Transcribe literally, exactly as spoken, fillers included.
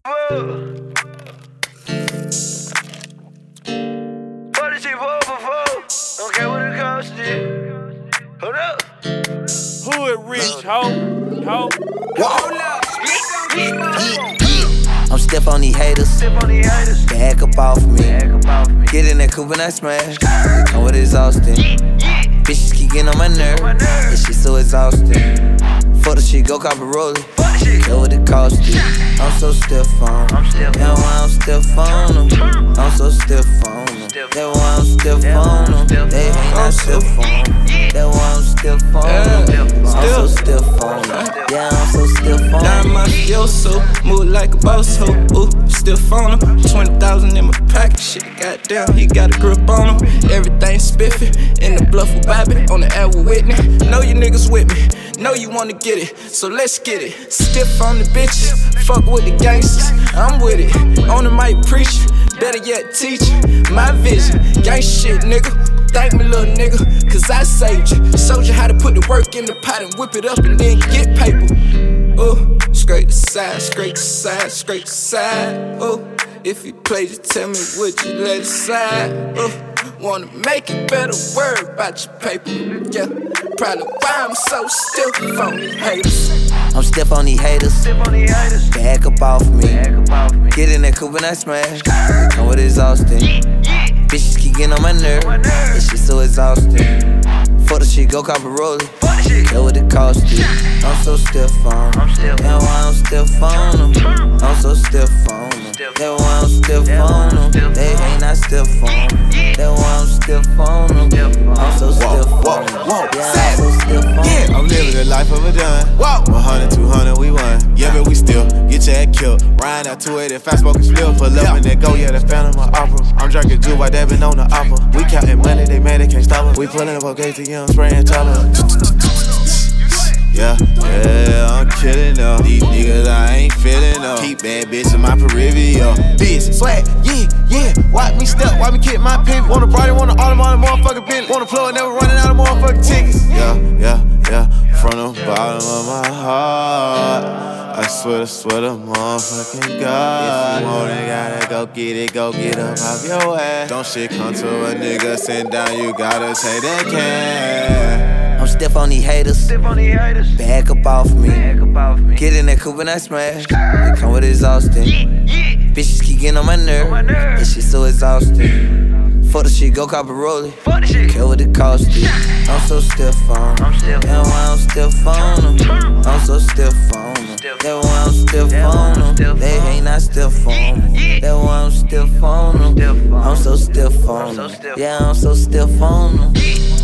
Don't care what it costs you. Hold up. Who it rich, ho? Ho? Hold up. I'm stiff on these haters. Sip on the haters. Back up off me. Back up off me. Get in that coupe and I smash. They come with exhausting. Bitches keep getting on my nerve. This shit so exhausting. For the shit, go cop a roller. Care what it cost you. I'm so stiff on them. That's why I'm stiff on them. I'm so stiff on them. That's why I'm stiff on them. They ain't not stiff on them. That's why I'm stiff on them. I'm so stiff on them. Yeah, I'm so stiff on them. Down my fioso, move like a boss hoe. Ooh, stiff on him. twenty thousand in my pocket. Shit, goddamn, he got a grip on him. Everything spiffy. In the bluff with Bobby. On the air with Whitney. Know you niggas with me. Know you wanna get it. So let's get it. Stiff on the bitches. Fuck with the gangsters. I'm with it. On the mic preaching. Better yet teaching. My vision. Gang shit, nigga. Thank me, little nigga. Cause I saved you. Showed you how to put the work in the pot and whip it up and then get paper. Ooh, scrape the side, scrape the side, scrape the side. Ooh, if you play, just tell me would you let it slide. Ooh, wanna make it better, worry about your paper. Yeah, probably why I'm so stiff on these haters. I'm stiff on these haters. Sip on the haters. Back up off me. Back up off me. Get in that coupe and I smash. They come with exhausting. Bitches keep getting on my nerve. This shit so exhausting. For the shit, go cop a roller. Care what it cost you. I'm so stiff on them. That's why I'm stiff on them. I'm so stiff on them. That's why I'm stiff on them. They ain't not stiff on them. That's why I'm stiff on them. I'm so stiff on them. Yeah, I'm so stiff on them. Yeah, I'm living the life of a done. one hundred, two hundred, we won. Yeah, but we still get your head killed. Riding out two eighty, fast smoking spill. Pull up and they go, yeah, that's Phantom of Opera. I'm drinking juice while they been on the opera. We counting money, they mad, they can't stop us. We pulling up okay to young, spraying chocolate. Yeah, yeah, I'm killing them. These niggas I ain't feeling them. Keep bad bitch in my peripheral. Bitch, swag, yeah, yeah. Watch me step, watch me kick my pivot. Wanna body, wanna autumn on the motherfucking Bentley. Wanna plug, never running out of motherfucking tickets. Yeah, yeah, yeah. From the bottom of my heart, I swear to swear to motherfucking God. If you want it, gotta go get it, go get up off your ass. Don't shit come to a nigga, sit down, you gotta take that cash. I'm stiff on these haters. Sip on the haters. Back up off me. Back up off me. Get in that coupe and I smash. They come with exhausting. Bitches keep getting on my nerve. This shit so exhausting. For the shit, go cop a roller. Fuck the shit. Care what it cost you. I'm so stiff on them. That's why I'm stiff on them. I'm so stiff on them. That's why I'm stiff on them. They ain't not stiff on them. That's why I'm stiff on them. I'm so stiff on them. Yeah, I'm so stiff on them.